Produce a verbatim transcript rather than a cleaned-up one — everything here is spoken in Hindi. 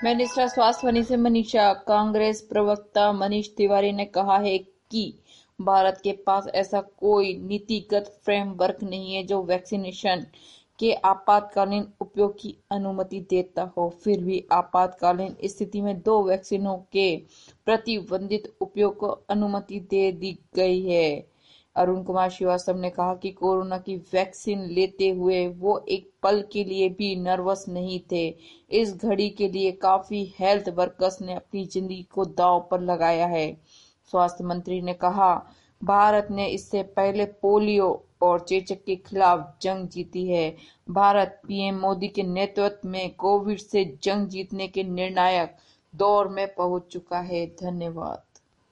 मिनिस्टर स्वास्थ्य वाणी से मनीषा। कांग्रेस प्रवक्ता मनीष तिवारी ने कहा है कि भारत के पास ऐसा कोई नीतिगत फ्रेमवर्क नहीं है जो वैक्सीनेशन के आपातकालीन उपयोग की अनुमति देता हो। फिर भी आपातकालीन स्थिति में दो वैक्सीनों के प्रतिबंधित उपयोग को अनुमति दे दी गई है। अरुण कुमार श्रीवास्तव ने कहा कि कोरोना की वैक्सीन लेते हुए वो एक पल के लिए भी नर्वस नहीं थे। इस घड़ी के लिए काफी हेल्थ वर्कर्स ने अपनी जिंदगी को दांव पर लगाया है। स्वास्थ्य मंत्री ने कहा, भारत ने इससे पहले पोलियो और चेचक के खिलाफ जंग जीती है। भारत पीएम मोदी के नेतृत्व में कोविड से जंग जीतने के निर्णायक दौर में पहुंच चुका है। धन्यवाद।